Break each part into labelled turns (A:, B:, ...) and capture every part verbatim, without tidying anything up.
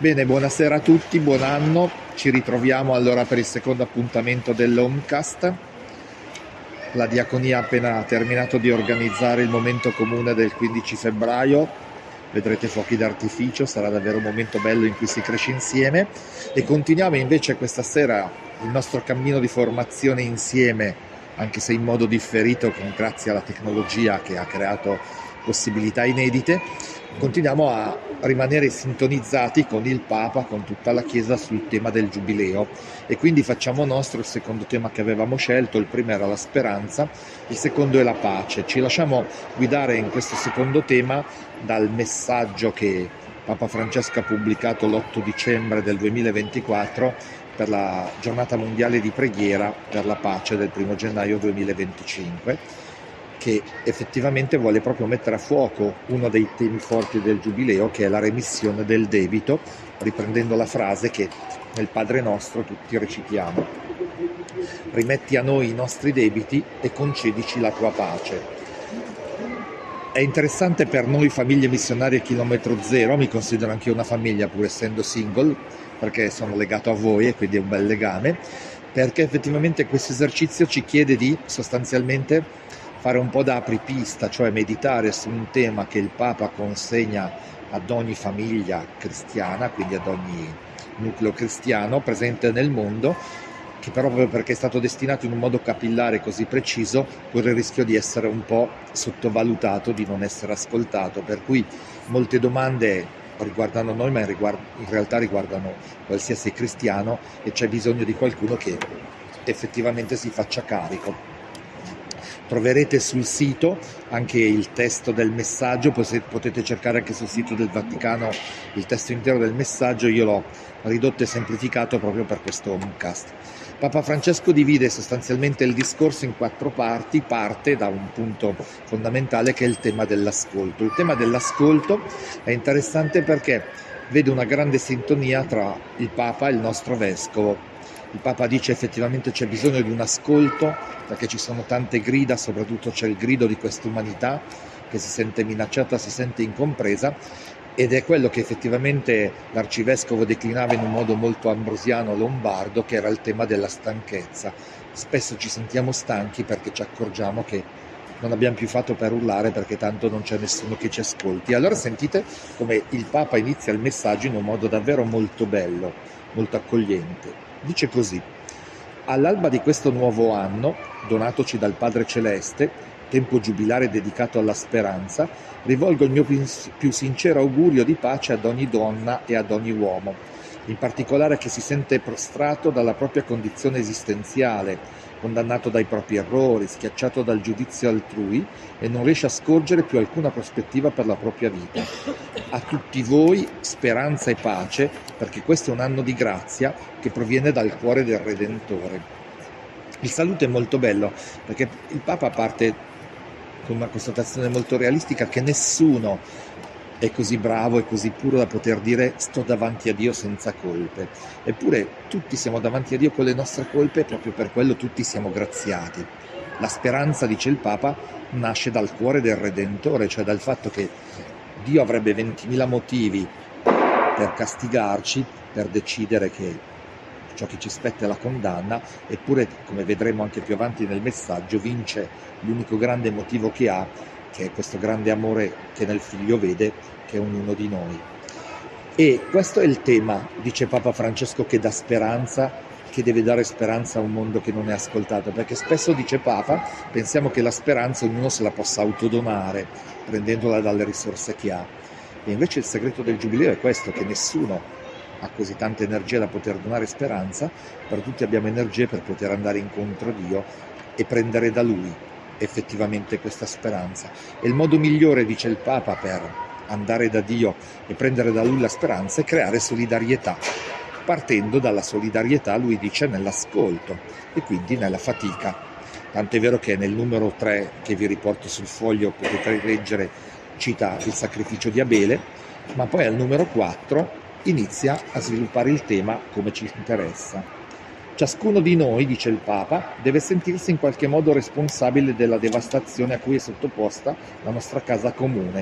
A: Bene, buonasera a tutti, buon anno. Ci ritroviamo allora per il secondo appuntamento dell'Homecast. La Diaconia ha appena terminato di organizzare il momento comune del quindici febbraio. Vedrete fuochi d'artificio, sarà davvero un momento bello in cui si cresce insieme. E continuiamo invece questa sera il nostro cammino di formazione insieme, anche se in modo differito, grazie alla tecnologia che ha creato possibilità inedite. Continuiamo a rimanere sintonizzati con il Papa, con tutta la Chiesa sul tema del Giubileo, e quindi facciamo nostro il secondo tema che avevamo scelto. Il primo era la speranza, il secondo è la pace. Ci lasciamo guidare in questo secondo tema dal messaggio che Papa Francesco ha pubblicato l'otto dicembre del duemilaventiquattro per la giornata mondiale di preghiera per la pace del primo gennaio duemilaventicinque, che effettivamente vuole proprio mettere a fuoco uno dei temi forti del Giubileo, che è la remissione del debito, riprendendo la frase che nel Padre Nostro tutti recitiamo: rimetti a noi i nostri debiti e concedici la tua pace. È interessante per noi famiglie missionarie chilometro zero, mi considero anche una famiglia pur essendo single, perché sono legato a voi e quindi è un bel legame, perché effettivamente questo esercizio ci chiede di sostanzialmente fare un po' da apripista, cioè meditare su un tema che il Papa consegna ad ogni famiglia cristiana, quindi ad ogni nucleo cristiano presente nel mondo, che però proprio perché è stato destinato in un modo capillare così preciso corre il rischio di essere un po' sottovalutato, di non essere ascoltato, per cui molte domande riguardano noi, ma in, riguard- in realtà riguardano qualsiasi cristiano, e c'è bisogno di qualcuno che effettivamente si faccia carico. Troverete sul sito anche il testo del messaggio, potete cercare anche sul sito del Vaticano il testo intero del messaggio. Io l'ho ridotto e semplificato proprio per questo Homecast. Papa Francesco divide sostanzialmente il discorso in quattro parti, parte da un punto fondamentale che è il tema dell'ascolto. Il tema dell'ascolto è interessante perché vede una grande sintonia tra il Papa e il nostro Vescovo. Il Papa dice effettivamente c'è bisogno di un ascolto, perché ci sono tante grida, soprattutto c'è il grido di quest'umanità che si sente minacciata, si sente incompresa, ed è quello che effettivamente l'arcivescovo declinava in un modo molto ambrosiano lombardo, che era il tema della stanchezza. Spesso ci sentiamo stanchi perché ci accorgiamo che non abbiamo più fatto per urlare, perché tanto non c'è nessuno che ci ascolti. Allora sentite come il Papa inizia il messaggio in un modo davvero molto bello, molto accogliente. Dice così: all'alba di questo nuovo anno, donatoci dal Padre Celeste, tempo giubilare dedicato alla speranza, rivolgo il mio più sincero augurio di pace ad ogni donna e ad ogni uomo, in particolare a chi si sente prostrato dalla propria condizione esistenziale, condannato dai propri errori, schiacciato dal giudizio altrui e non riesce a scorgere più alcuna prospettiva per la propria vita. A tutti voi speranza e pace, perché questo è un anno di grazia che proviene dal cuore del Redentore. Il saluto è molto bello, perché il Papa parte con una constatazione molto realistica che nessuno è così bravo e così puro da poter dire sto davanti a Dio senza colpe. Eppure tutti siamo davanti a Dio con le nostre colpe, e proprio per quello tutti siamo graziati. La speranza, dice il Papa, nasce dal cuore del Redentore, cioè dal fatto che Dio avrebbe ventimila motivi per castigarci, per decidere che ciò che ci spetta è la condanna, eppure, come vedremo anche più avanti nel messaggio, vince l'unico grande motivo che ha, che è questo grande amore che nel Figlio vede, che è ognuno di noi. E questo è il tema, dice Papa Francesco, che dà speranza, che deve dare speranza a un mondo che non è ascoltato, perché spesso, dice Papa, pensiamo che la speranza ognuno se la possa autodonare, prendendola dalle risorse che ha. E invece il segreto del Giubileo è questo, che nessuno ha così tanta energia da poter donare speranza, però tutti abbiamo energie per poter andare incontro a Dio e prendere da Lui effettivamente questa speranza. E il modo migliore, dice il Papa, per andare da Dio e prendere da Lui la speranza è creare solidarietà, partendo dalla solidarietà, lui dice, nell'ascolto e quindi nella fatica. Tant'è vero che nel numero tre, che vi riporto sul foglio, potete leggere, cita il sacrificio di Abele, ma poi al numero quattro inizia a sviluppare il tema come ci interessa. Ciascuno di noi, dice il Papa, deve sentirsi in qualche modo responsabile della devastazione a cui è sottoposta la nostra casa comune,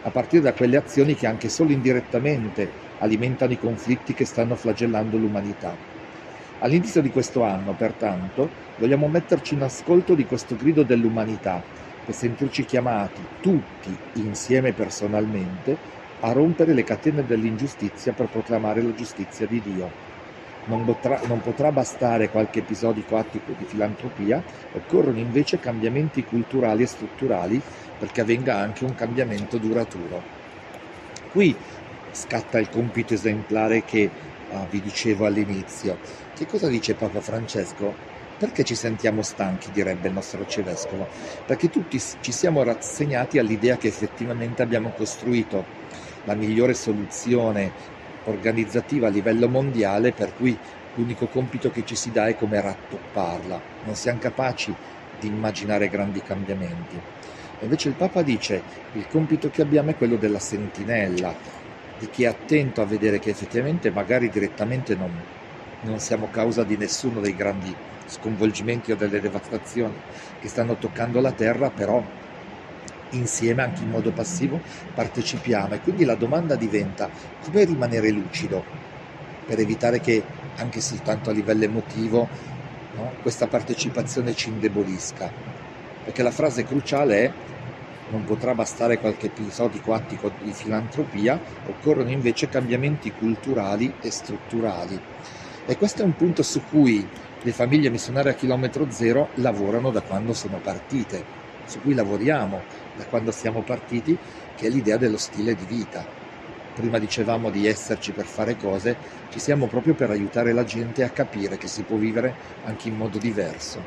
A: a partire da quelle azioni che anche solo indirettamente alimentano i conflitti che stanno flagellando l'umanità. All'inizio di questo anno, pertanto, vogliamo metterci in ascolto di questo grido dell'umanità e sentirci chiamati, tutti insieme personalmente, a rompere le catene dell'ingiustizia per proclamare la giustizia di Dio. Non potrà, non potrà bastare qualche episodico atto di filantropia, occorrono invece cambiamenti culturali e strutturali perché avvenga anche un cambiamento duraturo. Qui scatta il compito esemplare che ah, vi dicevo all'inizio. Che cosa dice Papa Francesco? Perché ci sentiamo stanchi, direbbe il nostro arcivescovo? Perché tutti ci siamo rassegnati all'idea che effettivamente abbiamo costruito la migliore soluzione organizzativa a livello mondiale, per cui l'unico compito che ci si dà è come rattopparla. Non siamo capaci di immaginare grandi cambiamenti. E invece il Papa dice il compito che abbiamo è quello della sentinella, di chi è attento a vedere che effettivamente magari direttamente non, non siamo causa di nessuno dei grandi sconvolgimenti o delle devastazioni che stanno toccando la terra, però insieme anche in modo passivo partecipiamo. E quindi la domanda diventa: come rimanere lucido per evitare che anche soltanto a livello emotivo, no, questa partecipazione ci indebolisca? Perché la frase cruciale è: non potrà bastare qualche episodico attico di filantropia, occorrono invece cambiamenti culturali e strutturali. E questo è un punto su cui le famiglie missionarie a chilometro zero lavorano da quando sono partite, su cui lavoriamo da quando siamo partiti, che è l'idea dello stile di vita. Prima dicevamo di esserci per fare cose, ci siamo proprio per aiutare la gente a capire che si può vivere anche in modo diverso.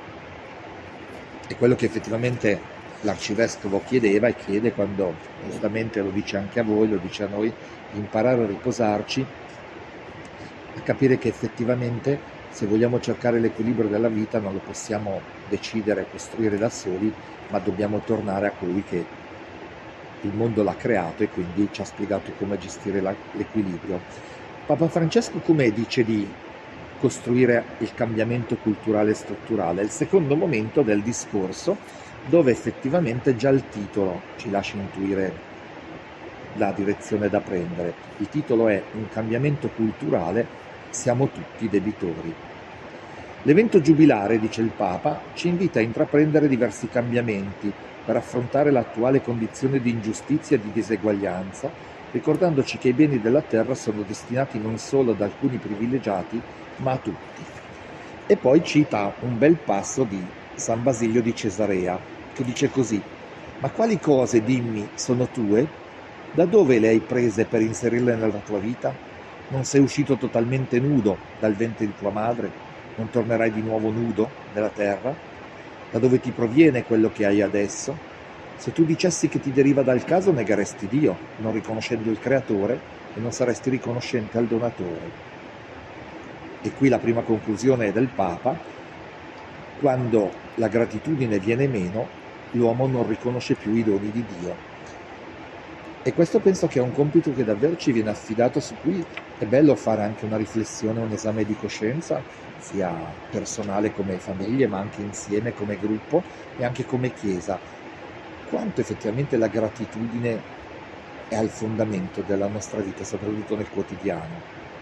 A: È quello che effettivamente l'arcivescovo chiedeva e chiede quando, giustamente lo dice anche a voi, lo dice a noi, di imparare a riposarci, a capire che effettivamente se vogliamo cercare l'equilibrio della vita non lo possiamo decidere e costruire da soli, ma dobbiamo tornare a colui che il mondo l'ha creato e quindi ci ha spiegato come gestire la, l'equilibrio. Papa Francesco come dice di costruire il cambiamento culturale e strutturale? È il secondo momento del discorso, dove effettivamente già il titolo ci lascia intuire la direzione da prendere. Il titolo è Un cambiamento culturale, siamo tutti debitori. L'evento giubilare, dice il Papa, ci invita a intraprendere diversi cambiamenti per affrontare l'attuale condizione di ingiustizia e di diseguaglianza, ricordandoci che i beni della terra sono destinati non solo ad alcuni privilegiati, ma a tutti. E poi cita un bel passo di San Basilio di Cesarea, che dice così: ma quali cose, dimmi, sono tue? Da dove le hai prese per inserirle nella tua vita? Non sei uscito totalmente nudo dal ventre di tua madre? Non tornerai di nuovo nudo nella terra? Da dove ti proviene quello che hai adesso? Se tu dicessi che ti deriva dal caso, negheresti Dio, non riconoscendo il Creatore, e non saresti riconoscente al Donatore. E qui la prima conclusione è del Papa: quando la gratitudine viene meno, l'uomo non riconosce più i doni di Dio. E questo penso che è un compito che davvero ci viene affidato, su cui è bello fare anche una riflessione, un esame di coscienza, sia personale come famiglie, ma anche insieme come gruppo e anche come Chiesa. Quanto effettivamente la gratitudine è al fondamento della nostra vita, soprattutto nel quotidiano.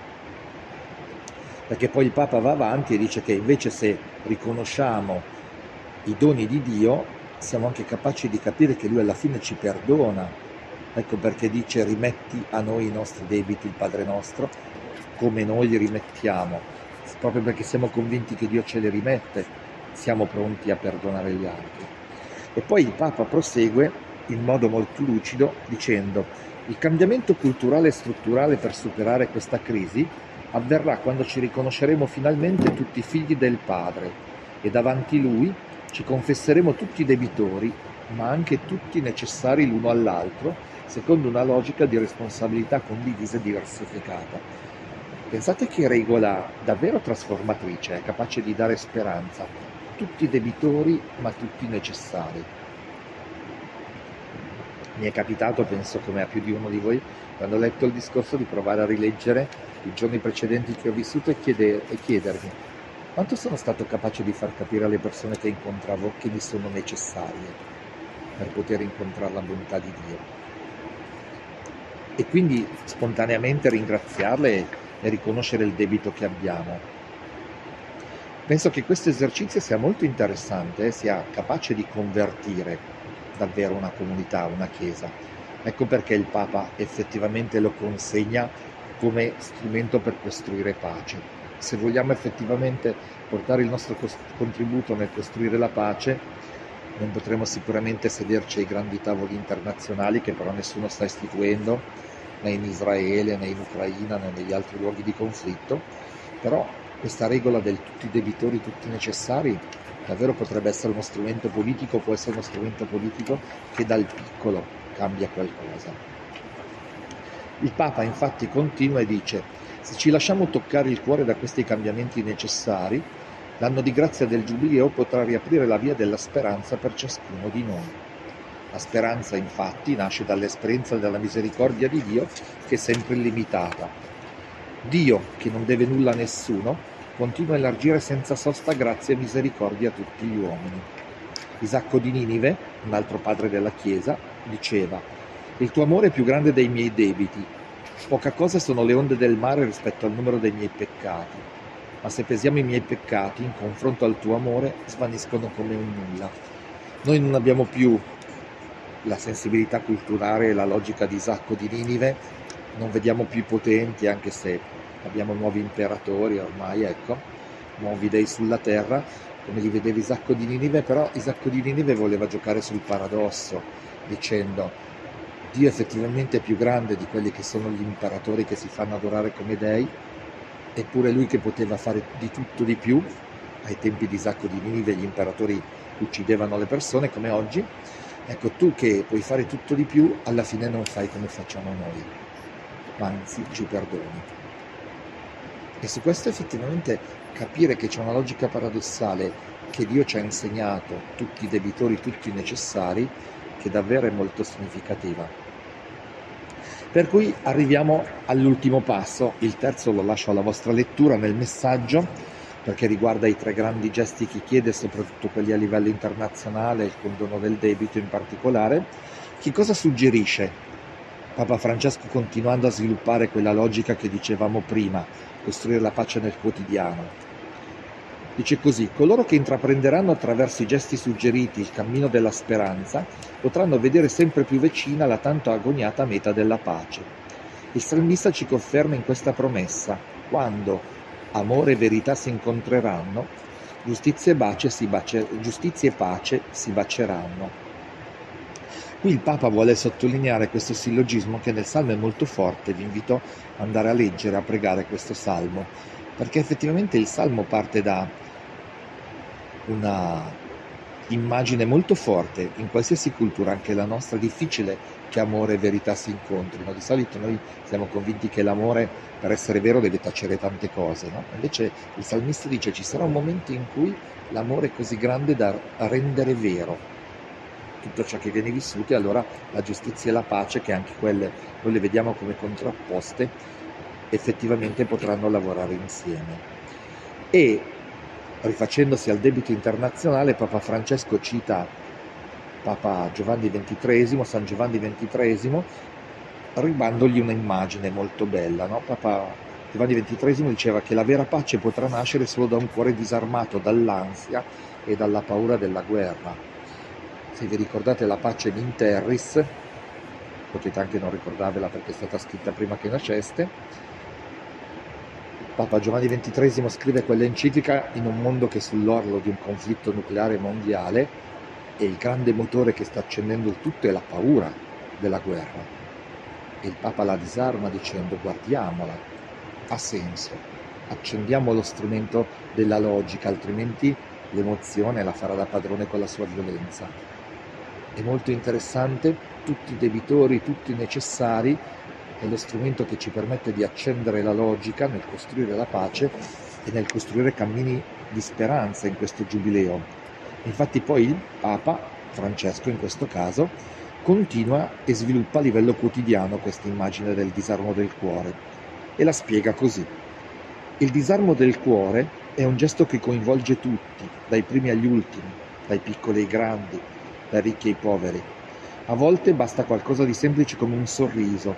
A: Perché poi il Papa va avanti e dice che invece se riconosciamo i doni di Dio, siamo anche capaci di capire che Lui alla fine ci perdona. Ecco perché dice: rimetti a noi i nostri debiti, il Padre nostro, come noi li rimettiamo. Proprio perché siamo convinti che Dio ce li rimette, siamo pronti a perdonare gli altri. E poi il Papa prosegue in modo molto lucido dicendo: il cambiamento culturale e strutturale per superare questa crisi avverrà quando ci riconosceremo finalmente tutti figli del Padre e davanti Lui ci confesseremo tutti debitori, ma anche tutti necessari l'uno all'altro, secondo una logica di responsabilità condivisa e diversificata. Pensate che regola davvero trasformatrice, è capace di dare speranza. Tutti debitori, ma tutti necessari. Mi è capitato, penso come a più di uno di voi, quando ho letto il discorso, di provare a rileggere i giorni precedenti che ho vissuto e, chieder- e chiedermi quanto sono stato capace di far capire alle persone che incontravo che mi sono necessarie per poter incontrare la bontà di Dio. e quindi spontaneamente ringraziarle e, e riconoscere il debito che abbiamo. Penso che questo esercizio sia molto interessante, eh, sia capace di convertire davvero una comunità, una chiesa. Ecco perché il Papa effettivamente lo consegna come strumento per costruire pace. Se vogliamo effettivamente portare il nostro contributo nel costruire la pace, non potremo sicuramente sederci ai grandi tavoli internazionali che però nessuno sta istituendo, né in Israele, né in Ucraina, né negli altri luoghi di conflitto, però questa regola del tutti debitori, tutti necessari, davvero potrebbe essere uno strumento politico, può essere uno strumento politico che dal piccolo cambia qualcosa. Il Papa infatti continua e dice: se ci lasciamo toccare il cuore da questi cambiamenti necessari, l'anno di grazia del Giubileo potrà riaprire la via della speranza per ciascuno di noi. La speranza infatti nasce dall'esperienza della misericordia di Dio, che è sempre illimitata. Dio, che non deve nulla a nessuno, continua a elargire senza sosta grazia e misericordia a tutti gli uomini. Isacco di Ninive, un altro padre della Chiesa, diceva: il tuo amore è più grande dei miei debiti. Poca cosa sono le onde del mare rispetto al numero dei miei peccati, ma se pesiamo i miei peccati in confronto al tuo amore svaniscono come un nulla. Noi non abbiamo più la sensibilità culturale e la logica di Isacco di Ninive, non vediamo più i potenti, anche se abbiamo nuovi imperatori ormai, ecco, nuovi dei sulla terra, come li vedeva Isacco di Ninive, però Isacco di Ninive voleva giocare sul paradosso, dicendo: Dio effettivamente è più grande di quelli che sono gli imperatori che si fanno adorare come dei, eppure lui che poteva fare di tutto di più. Ai tempi di Isacco di Ninive gli imperatori uccidevano le persone come oggi. Ecco, tu che puoi fare tutto di più, alla fine non fai come facciamo noi, ma anzi ci perdoni. E su questo effettivamente capire che c'è una logica paradossale che Dio ci ha insegnato, tutti i debitori, tutti i necessari, che davvero è molto significativa. Per cui arriviamo all'ultimo passo, il terzo lo lascio alla vostra lettura nel messaggio, perché riguarda i tre grandi gesti che chiede, soprattutto quelli a livello internazionale, il condono del debito in particolare. Che cosa suggerisce Papa Francesco, continuando a sviluppare quella logica che dicevamo prima, costruire la pace nel quotidiano? Dice così: coloro che intraprenderanno attraverso i gesti suggeriti il cammino della speranza potranno vedere sempre più vicina la tanto agoniata meta della pace. Il salmista ci conferma in questa promessa: quando amore e verità si incontreranno, giustizia e pace si, bace, giustizia e pace si baceranno. Qui il Papa vuole sottolineare questo sillogismo che nel Salmo è molto forte. Vi invito ad andare a leggere, a pregare questo Salmo, perché effettivamente il Salmo parte da una immagine molto forte. In qualsiasi cultura, anche la nostra, è difficile che amore e verità si incontrino. Di solito noi siamo convinti che l'amore, per essere vero, deve tacere tante cose, no? Invece il salmista dice: ci sarà un momento in cui l'amore è così grande da rendere vero tutto ciò che viene vissuto, e allora la giustizia e la pace, che anche quelle noi le vediamo come contrapposte, effettivamente potranno lavorare insieme. E rifacendosi al debito internazionale, Papa Francesco cita Papa Giovanni ventitreesimo, San Giovanni ventitreesimo, rubandogli un'immagine molto bella, no? Papa Giovanni ventitreesimo diceva che la vera pace potrà nascere solo da un cuore disarmato dall'ansia e dalla paura della guerra. Se vi ricordate la Pacem in Terris, potete anche non ricordarvela perché è stata scritta prima che nasceste, Papa Giovanni ventitreesimo scrive quell'enciclica in un mondo che è sull'orlo di un conflitto nucleare mondiale, e il grande motore che sta accendendo il tutto è la paura della guerra. E il Papa la disarma dicendo: guardiamola, ha senso, accendiamo lo strumento della logica, altrimenti l'emozione la farà da padrone con la sua violenza. È molto interessante, tutti i debitori, tutti i necessari, è lo strumento che ci permette di accendere la logica nel costruire la pace e nel costruire cammini di speranza in questo giubileo. Infatti poi il Papa Francesco, in questo caso, continua e sviluppa a livello quotidiano questa immagine del disarmo del cuore e la spiega così: il disarmo del cuore è un gesto che coinvolge tutti, dai primi agli ultimi, dai piccoli ai grandi, dai ricchi ai poveri. A volte basta qualcosa di semplice come un sorriso,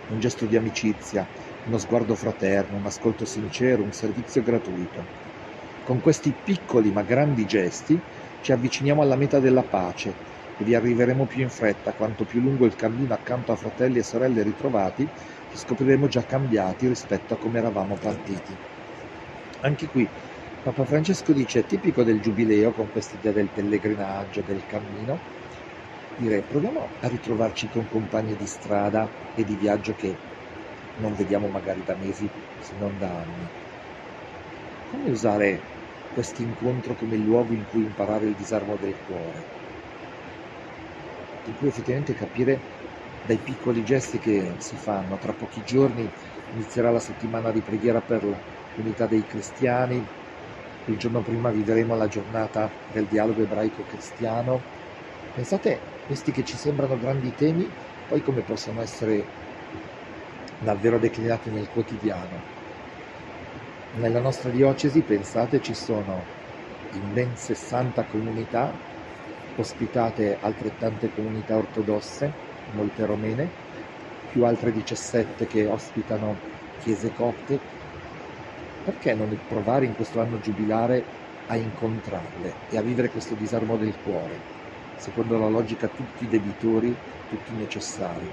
A: un gesto di amicizia, uno sguardo fraterno, un ascolto sincero, un servizio gratuito. Con questi piccoli ma grandi gesti ci avviciniamo alla meta della pace e vi arriveremo più in fretta quanto più lungo il cammino accanto a fratelli e sorelle ritrovati ci scopriremo già cambiati rispetto a come eravamo partiti. Anche qui Papa Francesco dice: è tipico del giubileo, con quest'idea del pellegrinaggio, del cammino, dire proviamo a ritrovarci con compagni di strada e di viaggio che non vediamo magari da mesi, se non da anni. Come usare questo incontro come luogo in cui imparare il disarmo del cuore, in cui effettivamente capire dai piccoli gesti che si fanno. Tra pochi giorni inizierà la settimana di preghiera per l'unità dei cristiani, il giorno prima vivremo la giornata del dialogo ebraico-cristiano. Pensate, questi che ci sembrano grandi temi, poi come possono essere davvero declinati nel quotidiano. Nella nostra diocesi, pensate, ci sono in ben sessanta comunità, ospitate altrettante comunità ortodosse, molte romene, più altre diciassette che ospitano chiese copte. Perché non provare in questo anno giubilare a incontrarle e a vivere questo disarmo del cuore, secondo la logica tutti debitori, tutti necessari?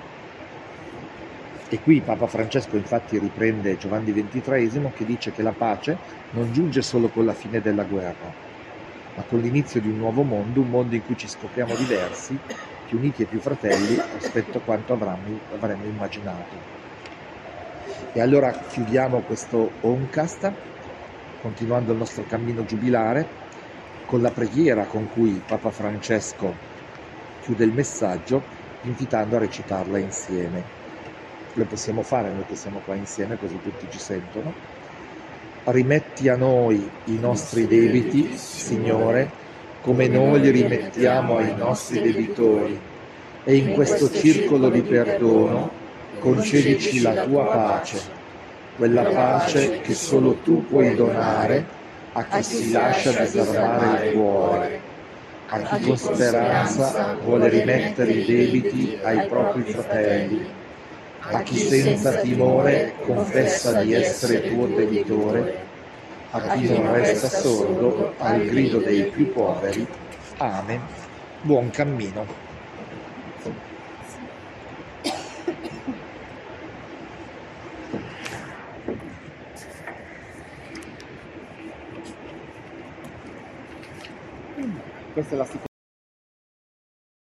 A: E qui Papa Francesco infatti riprende Giovanni ventitreesimo, che dice che la pace non giunge solo con la fine della guerra, ma con l'inizio di un nuovo mondo, un mondo in cui ci scopriamo diversi, più uniti e più fratelli rispetto a quanto avremmo, avremmo immaginato. E allora chiudiamo questo Omcast, continuando il nostro cammino giubilare, con la preghiera con cui Papa Francesco chiude il messaggio, invitando a recitarla insieme. Lo possiamo fare noi che siamo qua insieme, così tutti ci sentono. Rimetti a noi i nostri debiti, Signore, come noi li rimettiamo ai nostri debitori, e in questo circolo di perdono concedici la tua pace, quella pace che solo tu puoi donare a chi si lascia disarmare il cuore, a chi con speranza vuole rimettere i debiti ai propri fratelli, a chi senza timore confessa di essere tuo debitore, a chi non resta sordo al grido dei più poveri. Amen. Buon cammino. Questa è la